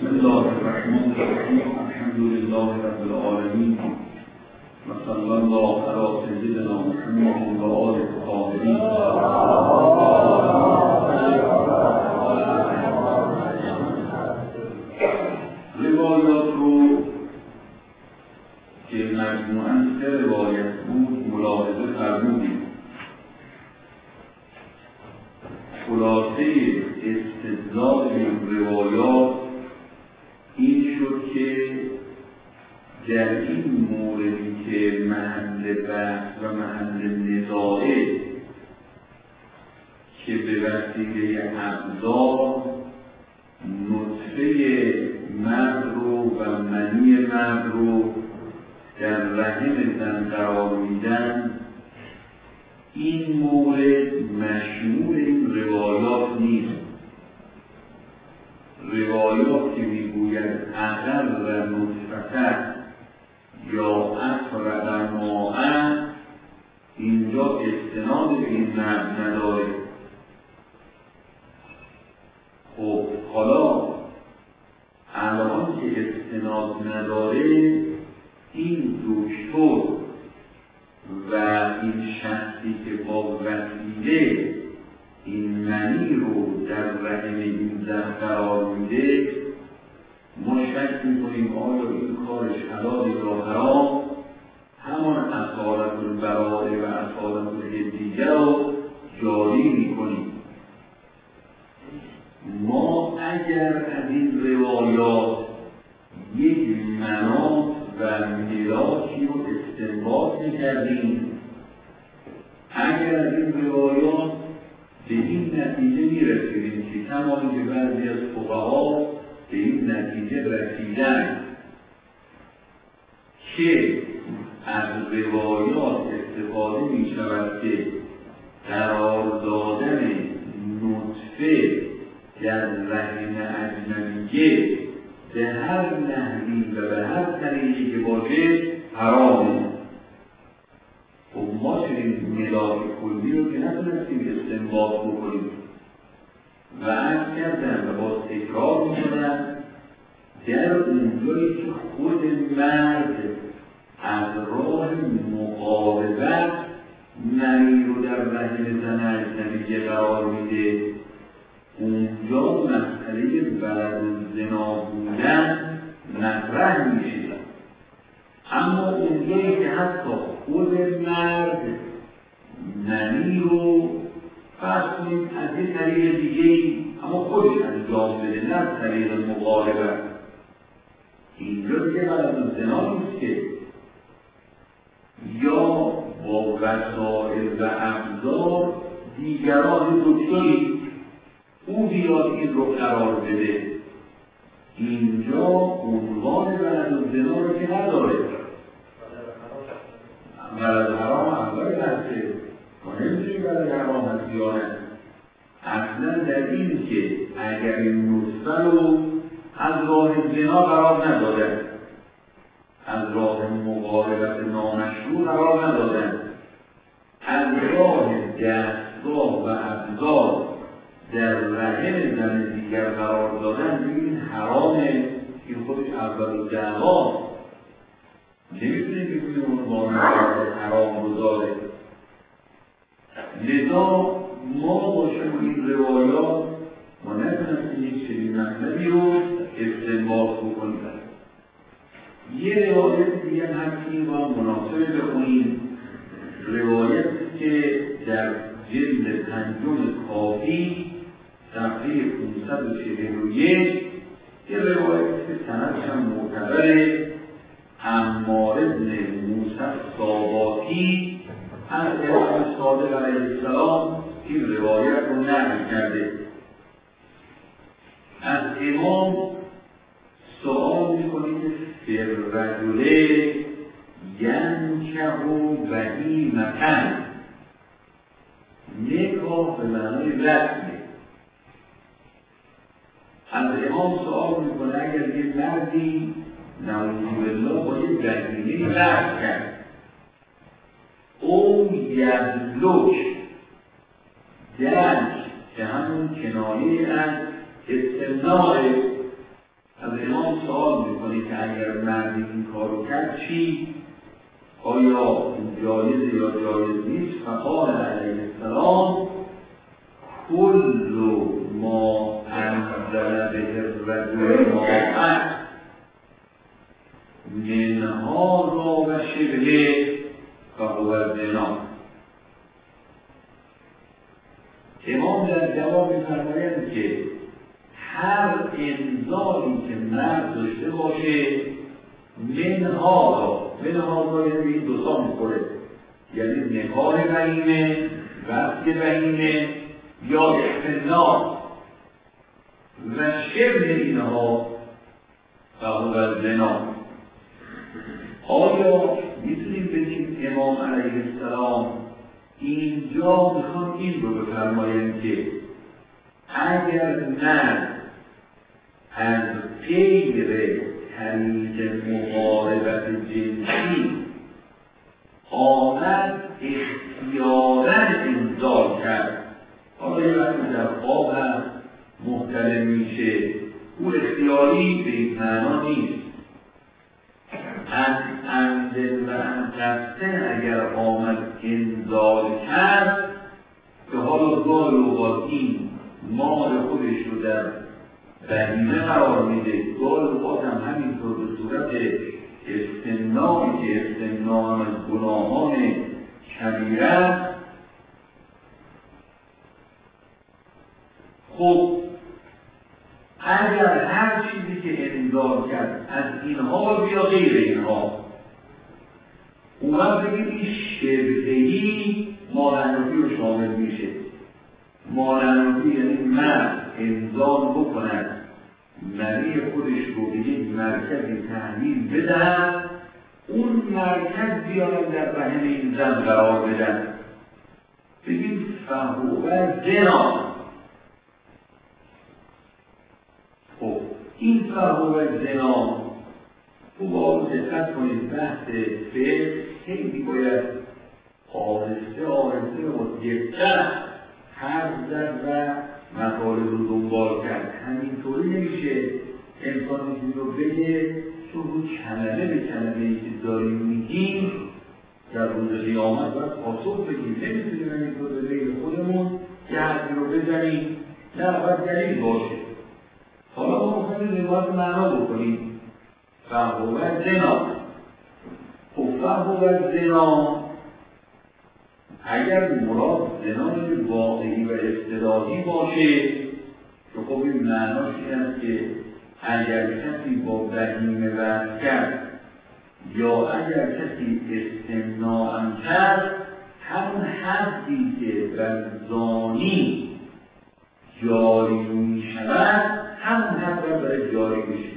بسم الله الرحمن الرحیم. الحمد لله رب العالمین و صلی الله علی سیدنا محمد و آله الطاهرین. روایات رو که مجموعاً 3 روایت بود ملاحظه فرمودیم. خلاصه استدلال این روایات این شد که در این موردی که محل بحث و محل نزاعه که به وسیله ابزار نطفه مرد رو و منی مرد رو در رحم زن قرار میدن، این مورد مشمول این روایات نیست. روایات که میگوید اقل نطفه یا افرد ماء، اینجا استناد به این مرد نداره. خب حالا الان که استناد نداره، این دکتر و این شخصی که با وسیله این منی رو در رحم این زن قرار میده، ما شک میکنیم آیا این کارش حلال یا حرام. همان اصالت البراءه و اصالت الحدیه رو جاری میکنیم. ما اگر از این روایات یک مناط و ملاکی رو استنباط میکردیم، اگر از این روایات به این نتیجه میرسیدیم که کمالی که بعضی از فقها به این نتیجه رسیدن که از روایات استفاده میشود که قرار دادن نطفه در رحم اجنبیه به هر نحوی و به هر طریقی که باشه حرامه. خب ما چنین ملاک کلی رو که نتونستیم استنباط بکنیم و عرض کردن و باز تکرار میکنن، در اونجایی که خود مرد از راه مقاربت منی رو در رحم زن اجنبیه قرار میده، اونجا مسئله ولد الزنا بودن مطرح میشه. اما اونجایی که حتی خود مرد منی رو فرض کنید از یه طریق دیگه اما خودش انجام بده، نه از طریق مقاربت، اینجا دیگه ولد الزنا نیست که یا با وسائل و ابزار دیگران دکتری او بیاد این رو قرار بده. اینجا عنوان ولد الزنا رو که نداره. ولد حرام اول بحثه، ما نمیتونیم ولد حرام هست یا نه. اصلا در این که اگر این نطفه رو از راه زنا قرار ندادن، از راه مقاربت نامشروع قرار ندادن، از راه دستگاه و ابزار در رحم زن دیگر قرار دادن، این حرامه. این خودش اول دعوا نمیتونیم بکنیم عنوان حرام گذاره. لذا ما با شما این روایات ما نتونستیم یک چنین مطلبی رو استنباط بکنیم. یه روایت دیگه همچنین با مناسبه بخونیم، روایتی که در جلد 5 کافی صفحه 541 یه روایتی که سندش هم معتبره، عمار بن موسی الصاباتی از امام صادق علیه السلام این روایت رو نقل کرده. از امام سوال میکنه که فررجله ینکه بهیمتن، نکاح به معنای رسمه. از امام سوال میکنه اگر یه مردی نعوذ بالله با یه بهیمه رسم کرد، او یدلک دلک که همون کنایه از استمناع، از کرد چی؟ آیا این جایز یا جایز نیست؟ فقال علیه السلام کل ما انزل به الرجل ماء منها را و شبه فهو زنا. امام در جواب می‌فرمایند که هر انزالی که مرد داشته باشه منها را یعنی این دو تا می‌خوره، یعنی نکاح بهیمه، وصل بهیمه یا استمناء و شبه اینها فهو زنا. آیا میتونیم بگیم امام علیه السلام اینجا میخوان این رو بفرمایند که اگر مرد از غیر طریق مقاربت جنسی آمد اختیاراً انزال کرد، حالا یه وقتی در خواب هم محتلم میشه، او اختیاری به این معنا نیست، از عمد و عن قصد اگر آمد انزال کرد که حالا گاهی اوقات این مال خودش رو در بهیمه قرار میده، گاهی اوقات هم همینطور به صورت استمنایی که استمناء از گناهان کبیره است. خب اگر هر چیزی که انزال کرد از اینها یا غیر اینها اومد بگید این شبهی مالنافی رو شامل میشه. مالنافی یعنی مرد انزال بکند، منی خودش رو به یک مرکزی تحمیل بدهد، اون مرکز بیارن در رحم این زن قرار بدن، بگید فهو زنا. خب این فهو زنا خوب آن دقت کنید، بحث فقه خیلی باید آهسته و دقت حرف زد و مطالب رو دنبال کرد. همینطوری نمیشه انسان این رو بگه چون رو کلمه به کلمه ای که داریم میگیم در روز قیامت باید پاسخ بگیم. نمیتونیم همینطور به غیر خودمون که حرفی رو بزنیم، نه باید دلیل باشه. حالا ما میخوایم روایت معنا بکنیم فهو زنا. خب فهو زنا اگر مراد زنای واقعی و اصطلاحی باشه که خب این معناش این است که اگر کسی با بهیمه وصل کرد یا اگر کسی استمناء کرد، همون حدی که بر زانی جاری می شود همون حد برای جاری میشه.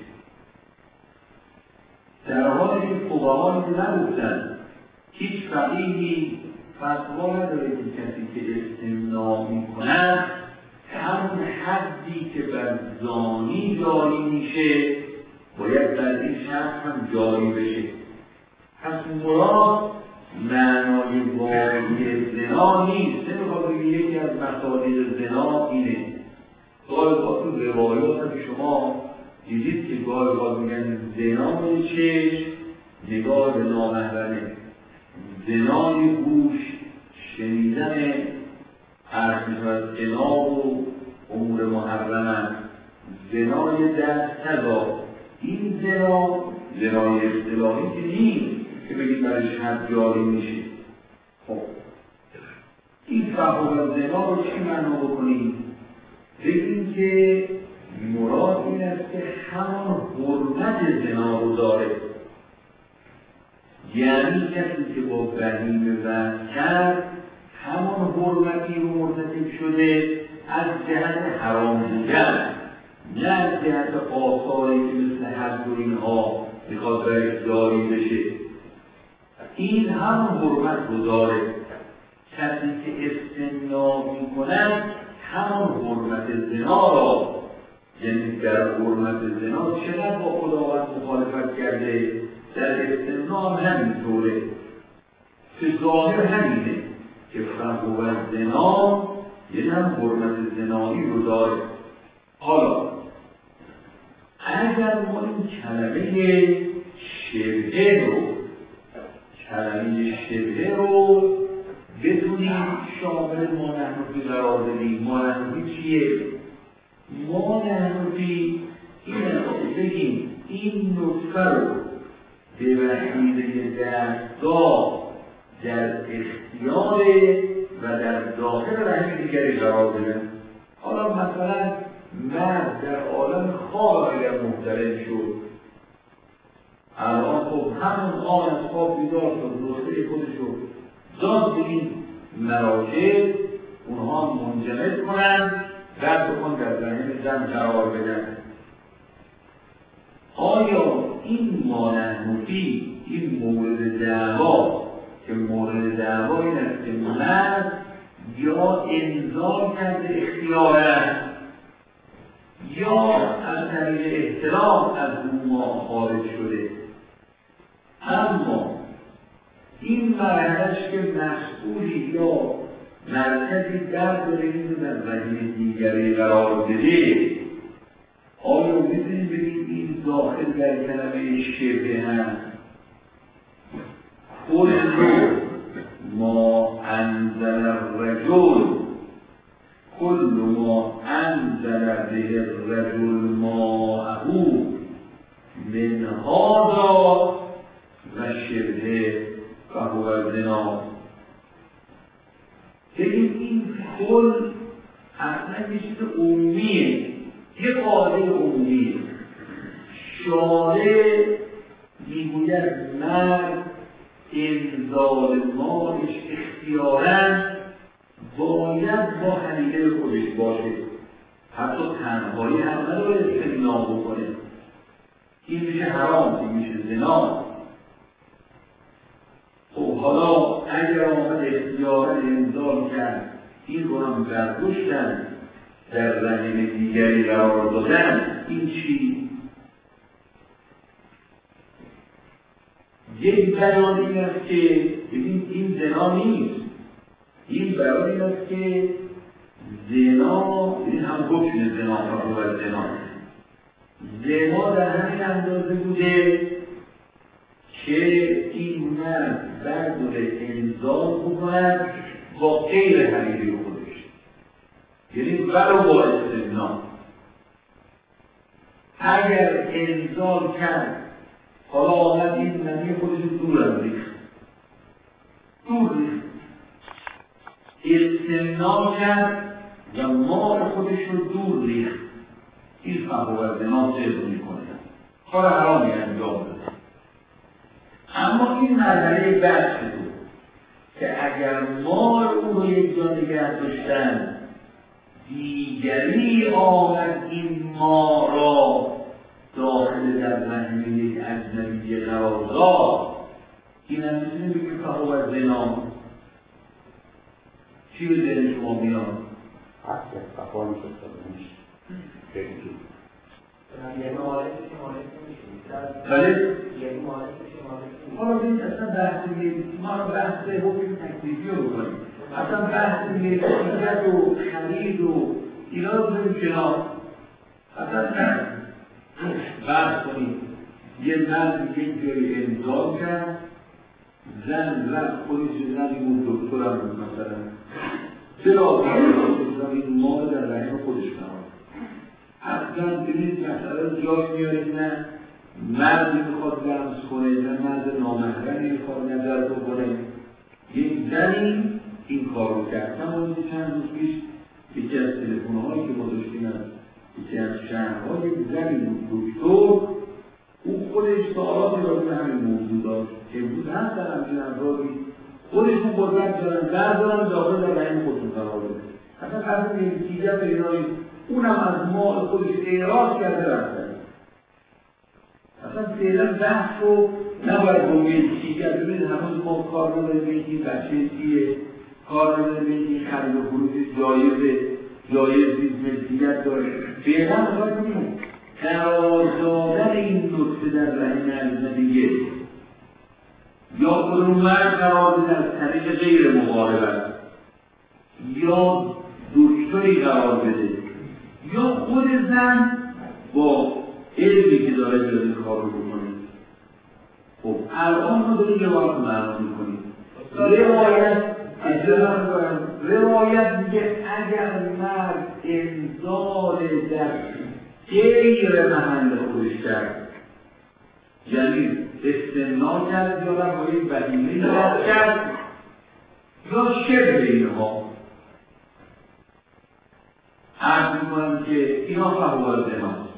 در حالی که فقها نگفتن، هیچ فقیهی فتوا نداره که کسی که استمناء میکند همون حدی که بر زانی جاری میشه باید در این شخص هم جاری بشه. پس مراد معنای واقعی زنا نیست. نمیخواد بگه یکی از مصادیق زنا اینه. گاهی اوقات تو روایات هم شما دیدید که گاهی اوقات میگن زنای چشم نگاه به نامحرمه، زنای گوش شنیدن حرف میشود، عناب و امور محرمه، زنای دست تضا. این زنای اصطلاحی که نیست که بگید برش حد جاری میشه. خب این فهو زنا رو چی معنا بکنیم؟ بگیم که مراد این است که همان حرمت زنا رو داره، یعنی کسی که با بهیمه وصل کرد همان حرمتی رو مرتکب شده از جهت حرام بودن، نه از جهت آثاری که مثل حد و اینها میخواد برش جاری بشه. این همون حرمت رو داره. کسی که استمناء میکند همان حرمت زنا را، یعنی در حرمت زنا چقدر با خداوند مخالفت کرده، در استمناء همینطوره. که ظاهر همینه که فهو زنا یعنی هم حرمت زنایی رو داره. حالا اگر ما این کلمه شبهه رو، کلمه شبهه رو بتونیم شامل مانحنفی قرار بدیم. مانحنفی چیه؟ مانحنفی اینه بگیم این نطفه رو به وسیله دستگاه در اختیار و در داخل رحم دیگری قرار بدن. حالا مثلا مرد در عالم خواب اگر محترم شد، الان خب همون آن از خواب بیدار شد، نطفه خودشو داد به این مراکز، اونها منجمد کنند بعد بکن در رحم زن قرار بدن. آیا این مانحنفی، این مورد دعوا که مورد دعوا این است که مرد یا انزال کرده اختیارن یا از طریق احترام از اون ما خارج شده، اما این مرحلهش که مسئولی یا مرکزی درد این در رحم دیگری قرار بده، آیا میتونیم بگیم این داخل در کلمه شبه هست؟ کل ما انزل الرجل، کل ما انزل به الرجل ماءه من هذا و شبه فهو زنا. بگیم این کل اصلا یه چیز عمومیه، یه قاعده عمومیه. شارع میگوید مرد انزال مالش اختیاراً باید با حلیله خودش باشه، حتی تنهایی هم نداره استثنا بکنه. این میشه حرام، این میشه زنا. خب حالا اگر آمد اختیاراً انزال کرد، این رو هم برداشتن در رحم دیگری قرار دادن، این چی؟ یک بیان این است که ببین این زنا نیست. این بیان این است که زنا، این هم حکم زنا و زنا، زنا در همین اندازه بوده که این مرد برداره انزال بکند با غیر حلیله خودش، یعنی ولو با استثنا. اگر انزال کرد، حالا آمد این منی خودش دور از ریخت، استثنا کرد و مال خودش رو دور ریخت، این فهو زنا صدق میکنه، کار حرامی انجام داده. اما این مرحله بحث بود که اگر مال اون رو یک جا نگه داشتن، دیگری آمد این ما را داخل در رحم یک اجنبی قرار داد، این هم میتونیم بگیم فهو زنا. چی به ذهن شما میاد؟ اصلا فهو میشه میشه یه معارف میشه بله؟ یه معارف میشه. حالا ببینید اصلا بحث ما بحث حکم تکلیفی رو بکنیم، اصلا بحث ملکیت و خرید و اینا رو بذاریم کنار، اصلا بحث کنیم. یه مرد یک جایی انزال کرد، زن رفت خودش زن این دکتر هم بود مثلا چرا این مال در رحم خودش قرار اصلا ببینید مثلا جاش میارید نه مردی میخواد لمس کنه، نه مرد نامحرمی میخواد نظر بکنه. یک زنی این کار رو کرد. من چند روز پیش یکی از تلفن‌هایی که ما داشتیم از یکی از شهرهای زنی بود دکتر، او خودش سوالاتی راجع به همین موضوع داشت که امروز هم در همچین افرادی خودشون قدرت دارن بردارن داخل در رحم خودشون قرار بده. اصلا قصد ملکیت ایرانی اونم از مال خودش اعراض کرده رفتن. اصلا فعلا بحث رو نباید با ملکیت ببینید. هنوز ما کار رو داریم این بچه چیه، کار رو داریم این خرید و فروش جایز نیست، ملکیت داره. فعلا باید ببینیم قرار دادن این نطفه در رحم اجنبیه یا خود مرد قرار بده از طریق غیر مقاربت، یا دکتری قرار بده، یا خود زن با علمی که داره بیاد این کار رو بکنه. خب الان ما داریم یه بار معلوم میکنیم روایت میگه اگر مرد انزال در غیر محل خودش کرد، یعنی استمنا کرد یا در با یک بهینه‌ای کرد یا شبه اینها، عرض میکنم که اینا فهو زناست.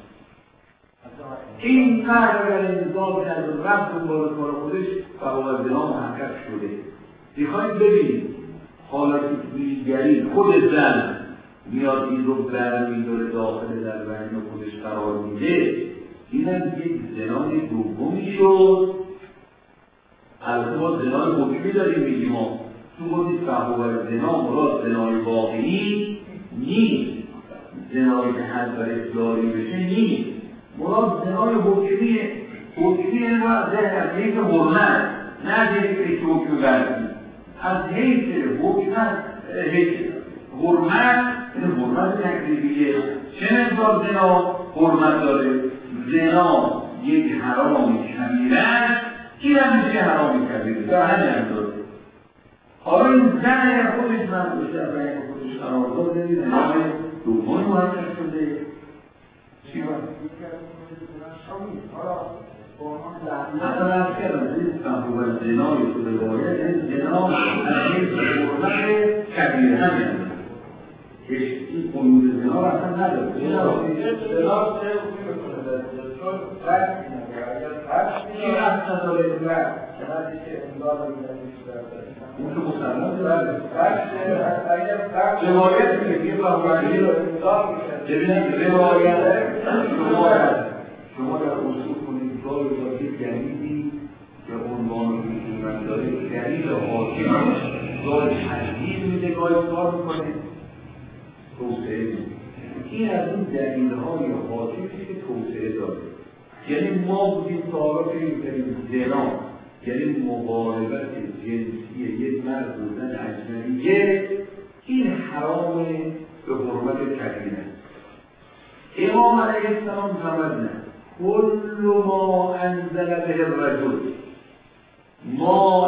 این مرد اگر انزال کرد و رفت دنبال کار خودش فهو زنا محقق شده. میخواید ببینید حالت دیگری خود زن میاد این رو برمی‌داره داخل در بین خودش قرار میده، اینم یک زنای دومی شد. البته ما زنای حکمی داریم میگیم ما تو گفتید فهو زنا مراد زنای واقعی نیست، زنایی که حد بر اصلاحی بشه نیست، مراد زنای حکمیه. حکمی این وقت از حیث حرمت، نه از حیث حکم برمی، از حیث حکمت، حیث حرمت، این حرمت تکلیفیه. چه مقدار زنا حرمت داره؟ زنا یک حرام کبیره است، این هم میشه حرام کبیره در همین اندازه. حالا این زن اگر خودش من بشه از رنگ خودش قرار داده زنای دومی محقق شده. چی باید؟ مثلا از کردم زن و زنای شده باید این زنا از حیث حرمت کبیره همین اندازه. این قیود زنا را اصلا نداره. زنا چه حکمی بکنه؟ چون فرق چی رفت نداره این رفت؟ چنانچه که امداد رو اون که مسلمان داره روایت میگه یه بحرانی رو امداد میشه. ببینید روایت شما در اصول کنید دار دارید دلیلی که عنوان رو میتونید دارید دلیل حاکم دار تجدید میده گاهی کار میکنید توسعه میده. این از این دلیل‌های حاکمی که توسعه داره. یعنی ما بودیم تعارف این زنا، یعنی مقاربت جنسی یک مرد و زن اجنبیه، این حرام به حرمت کبیره. امام علیه السلام فرمودند کل ما انزل به الرجل ما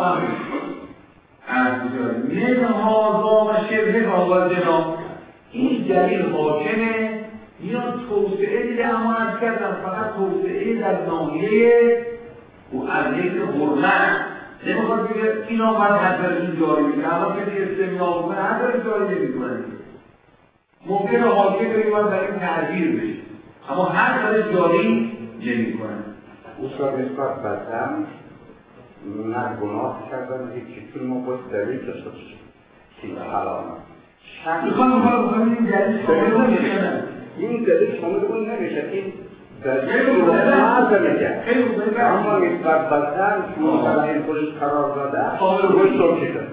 من هذا و شبه هذا زنا. این دلیل حاکمه، میاد توسعه دیگه. اما از کردم فقط توسعه در ناحیه و از یک حرمت نمیخواد بگه اینا باید حضر این جاری میگه. اما کسی استمنا کنه حضر جاری نمی کنه. ممکنه حاکم باید در این تعبیر بشه اما هر کاری جاری نمی کنه. اصلا نسبت بدن نه گناه کردن هیچی، چون ما باید دلیل داشته باشیم چیز حرامه. میخوام این دلیل شامل نمیشه. این دلیل شامل اون نمیشه. این دلیل رو معذر میگه. اما نسبت بدن شما مثلا این خودش قرار داده شامل روش رو کشن.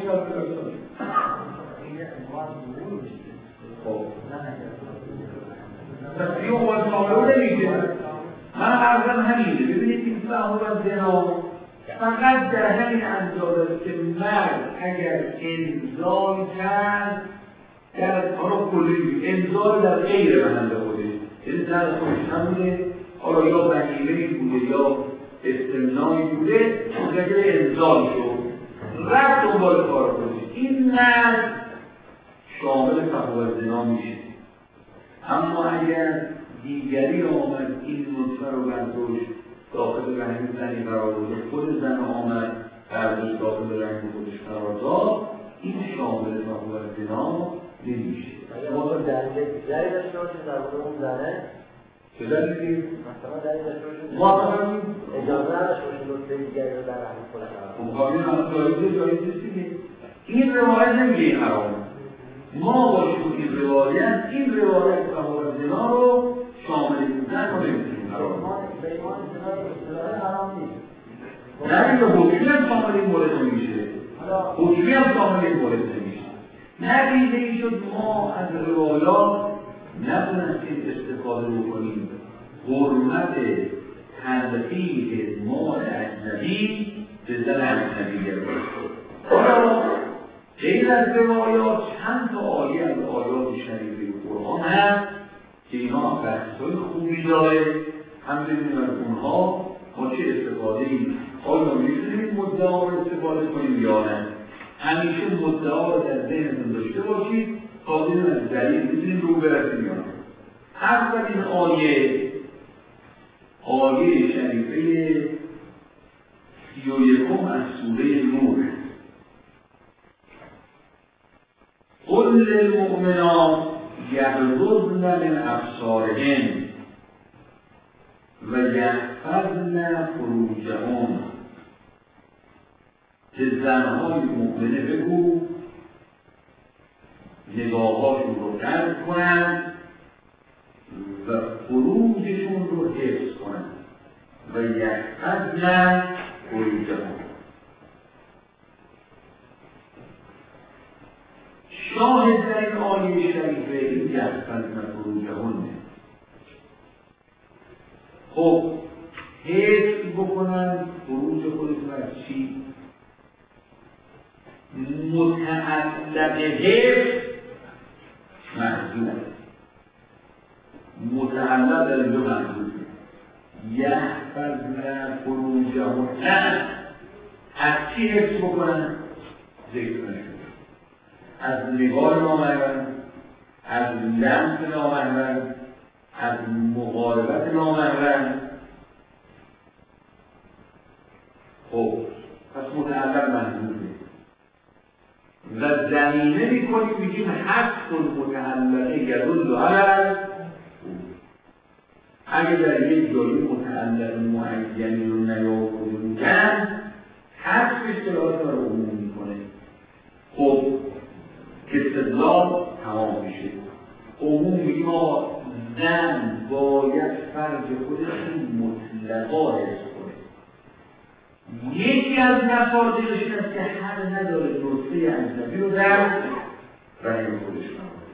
پس یه اومد شامل نمیشه. من عرضم همینه. ببینید این فهم و زنا فقط در همین اندازه که مرد اگر انزال کرد در حالا کلی انزال در غیر محل خودش، یعنی در خودش همونه، حالا یا بهیمه‌ای بوده یا استمنایی بوده، متوجه انزال شد رفت دنبال کار خودش، این مرد شامل فهو زنا میشه. اما اگر دیگری آمد این نطفه رو برداشت داخل رحم زنی قرار داد، خود زن آمد برداشت داخل رحم خودش قرار داد، این شامل فهو زنا نمیشه. ما دلیل داشته باشیم در مورد اون زنه چه دلیلی؟ مثلا دلیل داشته باشیم واقعا اجازه نداشته باشیم نطفه دیگری رو در رحم خودش قرار بدیم. خب جایزه دیگه. این روایت نمیگه حرام. ما با شروع این روایت فهو زنا رو شامل این زن رو نمیتونیم حرام. پیمان زنا رو اصطلاح حرام نیست. نه اینکه حکمی هم شامل این مورد نمیشه. حکمی هم شامل این مورد نمیشه. نتیجه این شد ما از روایات نتونستیم استفاده بکنیم حرمت تلقیح مال اجنبی به زن اجنبی گرفته. حالا غیر از روایات چند تا آیه از آیات شریفه قرآن هست که اینا بحث‌های خوبی داره. هم ببینیم از اونها ما چه استفاده‌ای آیا میتونیم مدعا رو استفاده کنیم یا نه؟ همیشه مدعا رو در ذهنتون داشته باشید تا بدون از دلیل میتونیم رو برسیم یا نه. اول این آیه شریفه 31 از سوره نور. قل للمؤمنات یغضضن من ابصارهن و یحفظن فروجهن. که زنهای مؤمنه بگو نگاهاشون رو قطع کنند و فروجشون رو حفظ کنند و یحفظن فروجهن. شاهد در این آیه شریفه این یحفظن فروجهن. خب حفظ بکنن فروج خودتون از چی؟ متعلق حفظ محضور، متعلق در اینجا محضور. یحفظن فروجهن نه از چی حفظ بکنن؟ ذکر نشد. از نگاه نامحرم، از لمس نامحرم، از مقاربت نامحرم. خب پس متعلق محضوره و زمینه میکنیم میگیم حق متعلقه یدل علی. اگه در یک جایی متعلق معینی رو نیاورده بودن حق اصطلاحات رو عموم میکنه. خب استدلال تمام میشه. عموم میگیم آقا زن باید فرج خودش مطلقا حفظ کنه. یکی از مفاسدش این است که حق نداره نطفه اجنبی رو در رحم خودش نمونه.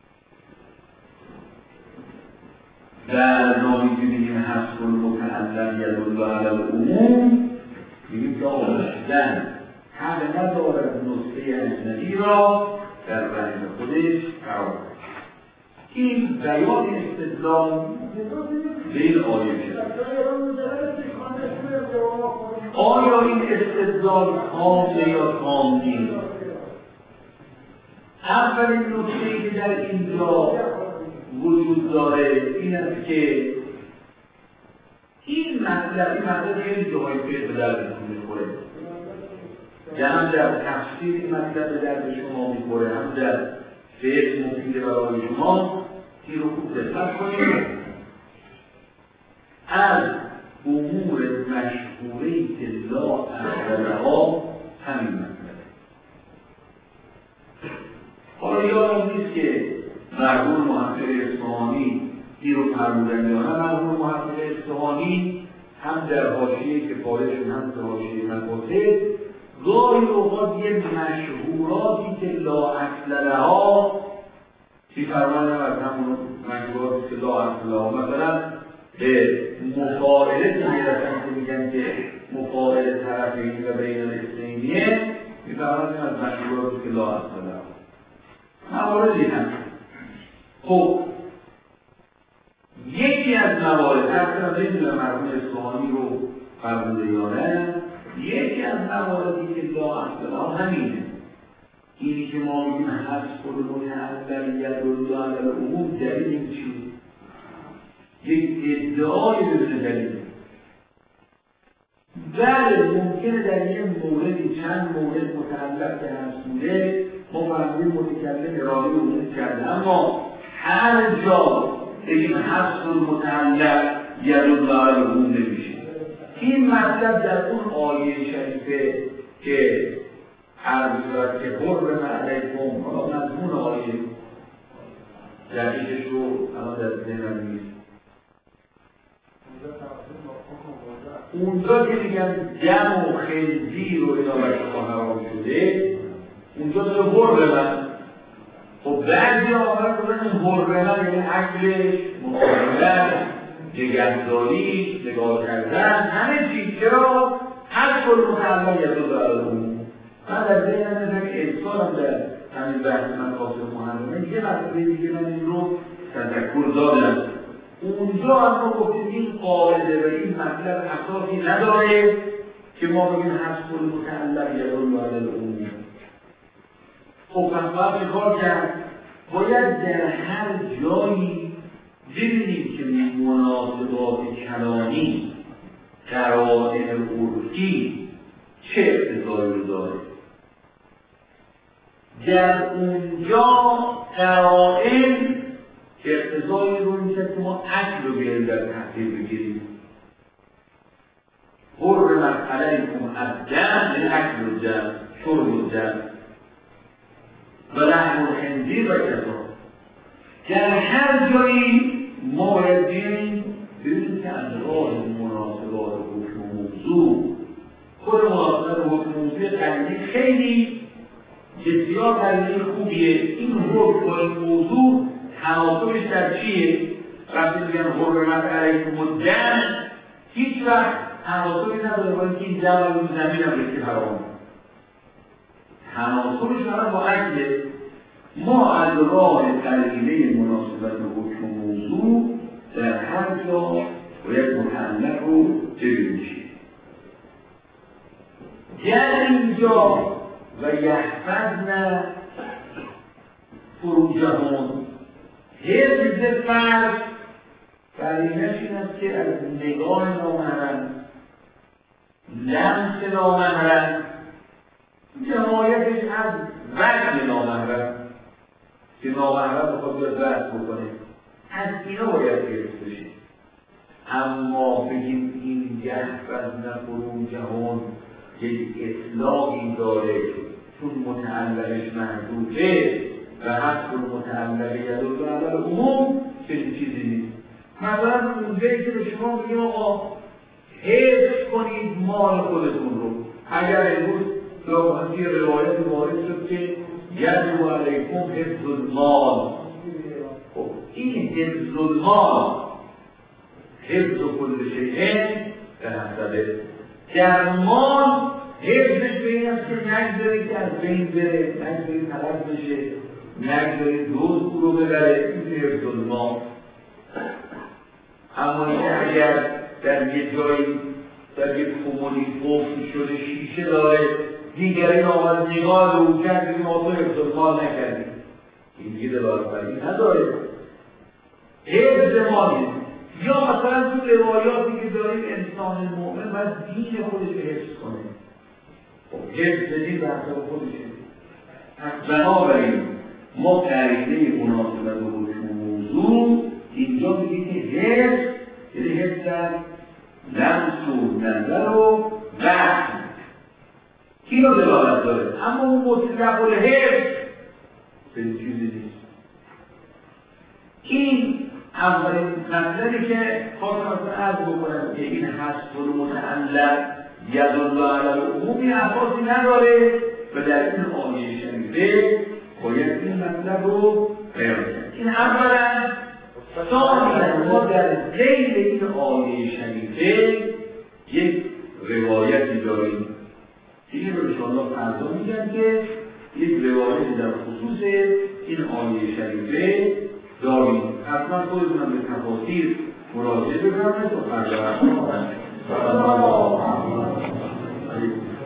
در نامی که میگیم حفظ متعلق یدل علی العموم میگیم که آقا زن حق نداره نطفه اجنبی را در رحم خودش قرار داد. این بیان استدلال به این آیه شد. آیا این استدلال کامل یا کامل نیست؟ اولین نکته‌ای که در اینجا وجود داره این است که این مطلب خیلی جاهای پیش به درد میخوره. هم در تفسیر این مطلب به درد شما میخوره، هم در فقه مفید برای شما. این رو خوب دقت کنید. از امور مشهوره‌ای که لا اصلها همین مطلبه. حالا یادم نیست که مرحوم محقق اصفهانی این رو فرمودن یا نه. مرحوم محقق اصفهانی هم در حاشیه کفایه‌شون هم در حاشیه مفاسد گاهی اوقات یه مشهوراتی که لا اصل لها چی فرمانم از همون مشهوراتی که لا اصل لها مثلا به مفاعله که میرسن که میگن که مفاعله طرفین و بین الاثنینیه میفرمانم از مشهوراتی که لا اصل لها مواردی هم. خب یکی از موارد اصلا نمیدونم مرحوم اصفهانی رو فرموده یا نه، یکی از مواردی که لا اصل لها همینه. اینی که ما میگیم حذف المتعلق یدل علی العموم دلیل چی؟ یک ادعای بدون دلیل. بله ممکنه در یک موردی چند مورد متعلق به حذف بوده ما فرمودیم متکلم ارائه عموم کرده، اما هر جا بگیم حذف المتعلق یدل علی العموم نمیشه. این مطلب در اون آیه شریفه که عرض شد که حرم علیکم، حالا مضمون آیه دقیقش رو الان در ذهنم نیست. اونجا که میگن دم و خنزیر رو اینا بر شما حرام شده، اونجا داره حرمن. خب بعضی آمد بودن این حرمن یعنی اکلش، مقابلش، نگهداریش، نگاه کردن، همه چیز. چرا؟ هر کل متعلق یدل علی العموم. من در ذهنم نمیدونم که احسانم در همین بحث من قاسم محمد یه مسئله دیگه من این رو تذکر دادم. اونجا اما گفتیم این قاعده و این مطلب اساسی نداره که ما بگیم حسب المتعلق یدل علی العموم. خب پس باید چه کار کرد؟ باید در هر جایی ببینیم که مناسبات کلامی قرائن عرفی چه اقتضایی رو داره. در اونجا قرائن اقتضایی رو میشه که ما اصل رو بیاریم در تحصیل بگیریم. حرمت علیکم الدم، یعنی اکل الدم، شرب الدم و لحم الخنزیر و کذا. در هر جایی ما باید ببینیم که از راه مناسبات حکم و موضوع، خود مناسبات حکم و موضوع قرینه خیلی بسیار قرینه خوبیه. این حکم و این موضوع تناسبش در چیه؟ وقتی میگن حرمت علیکم الدم، هیچ وقت تناسبی نداره با اینکه این دم رو زمین هم رسی حرامه. تناسبش برای با عقله. ما از راه قرینه مناسبت حکم و موضوع در هر جا باید متعلق رو ببینیم. در اینجا و یحفظن فروجهن، حفظ فرج قرینش این است که از نگاه نامحرم، لمس نامحرم، جمایتش از وجه نامحرم که نامحرم بخواد بیاد رد بکنه، از اینا باید حفظ بشه. اما بگیم این یحفظن فروجهن یک اطلاقی داره چون متعلقش محدوده و حسب المتعلق یدل علی العموم، چنین چیزی نیست. مثلا اونجایی که به شما بگیم آقا حفظ کنید مال خودتون رو، اگر امروز داخلی روایت وارد شد که یجب علیکم حفظ المال، خب این حفظ المال حفظ کل شیء به حسبه. در مال حفظش به این است که نگذارید که از بین بره، نگذارید تلف بشه، نگذارید دزد رو ببره، این حفظ المال. اما این اگر در یه جایی در یک کمونی قفل شده شیشه داره، دیگری آمد نگاه رو کرد بگیم آقا حفظ المال نکردیم، این دیگه دلالت بر این نداره. حفظ مالی یا مثلا تو روایاتی که داریم انسان مؤمن باید دین خودش رو حفظ کنه. خب حفظ دین به حساب خودشه. بنابراین ما قرینه مناسبت و حکم موضوع اینجا بگیم که حفظ یعنی حفظ در لمس و نظر و وحی این رو دلالت داره. اما اون مطلق الحفظ به چیزی نیست. این اولین مطلبی که خواستم عرض بکنم که این حسب المتعلق یدل علی العموم اساسی نداره و در این آیه شریفه باید این مطلب رو بیان کرد. این اولا. ثانیا ما در غیر این آیه شریفه یک روایتی داریم که این رو انشاءالله فردا میگم که یک روایتی در خصوص این آیه شریفه داریم. حتما خودتونم به تفاصیل مراجعه بفرمایید و فردا